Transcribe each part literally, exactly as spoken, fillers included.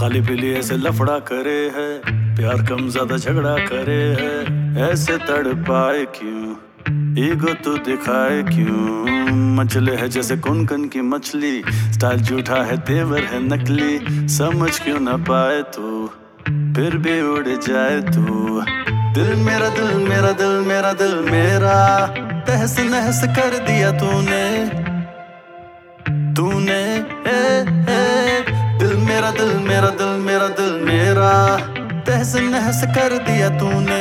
खाली पीली ऐसे लफड़ा करे है, प्यार कम ज्यादा झगड़ा करे है। ऐसे तड़पाए क्यों, ईगो तू दिखाए क्यों। मचले है जैसे कुनकुन की मछली, स्टाइल झूठा है तेवर है नकली। समझ क्यों ना पाए तू, फिर भी उड़ जाए तू। दिल मेरा दिल मेरा दिल मेरा दिल मेरा, तहस नहस कर दिया तूने तूने ए, ए, दिल मेरा दिल मेरा दिल मेरा दिल मेरा, तहस नहस कर दिया तूने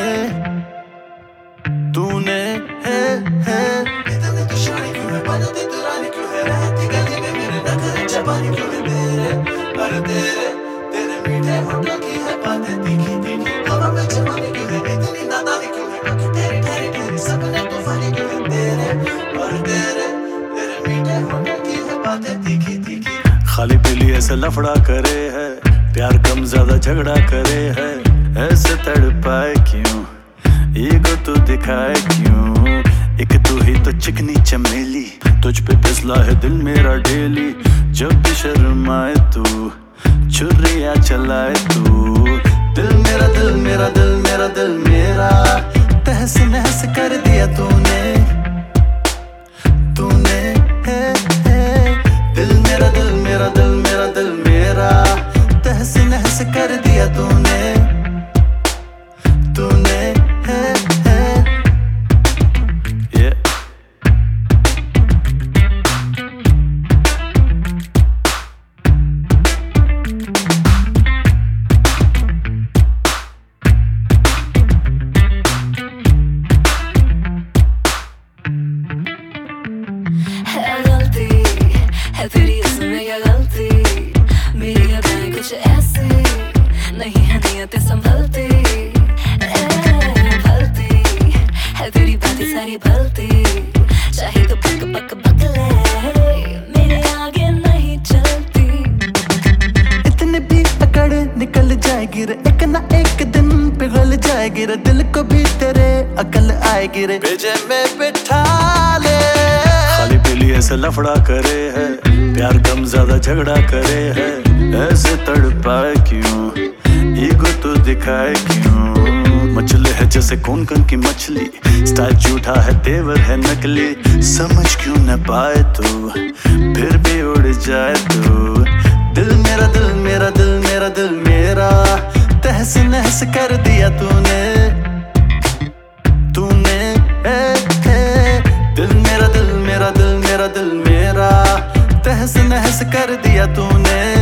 तूने है है। इतने तो शानी क्यों है, बनती तू रानी क्यों है, रहती गली में मेरे नखरे जबानी क्यों है तेरे। पर तेरे तेरे मीठे होठों की है बातें तीखी तीखी, हवा में जवानी क्यों है, इतनी नादानी क्यों है, आंखें तेरी ठहरी ठहरी सपने तूफानी क्यों है तेरे। पर तेरे तेरे मीठे होठों की है बातें तीखी तीखी। खाली पीली ऐसे लफड़ा करे है, प्यार कम ज्यादा झगड़ा करे है। ऐसे तड़पाए क्यों, ईगो तू दिखाए क्यों। एक तू ही तो चिकनी चमेली, तुझ पे फिसला है दिल मेरा डेली। जब भी शर्माए तू, छुरियां चलाए तू। दिल मेरा दिल मेरा दिल मेरा दिल मेरा, तहस नहस कर दिया तूने तूने है है। दिल मेरा दिल मेरा दिल मेरा दिल मेरा, तहस नहस कर दिया तूने तूने है है। yeah. है गलती है तेरी, इसमें क्या गलती। मेरी अदाएं कुछ ऐसी नहीं है, नियतें संभलती भलती है तेरी बातें सारी भलती। चाहे तो पक पक पक ले, मेरे आगे नहीं चलती। इतने भी अकड़ निकल जाएगी रे, एक ना एक दिन पिघल जाएगी रे। दिल को भी तेरे अकल आएगी रे, भेजे में बिठा ले। खाली पीली ऐसे लफड़ा करे है, प्यार कम ज्यादा झगड़ा करे है। ऐसे तड़पाए क्यों, ईगो तू दिखाए क्यों। मचले है जैसे कुनकुन की मछली, स्टाइल झूठा है तेवर है नकली। समझ क्यों न पाए तू, फिर भी उड़ जाए तू। दिल मेरा दिल मेरा दिल मेरा दिल मेरा, तहस नहस कर दिया तूने तूने ए, ए। दिल मेरा दिल मेरा दिल मेरा दिल मेरा, तहस नहस कर दिया तूने।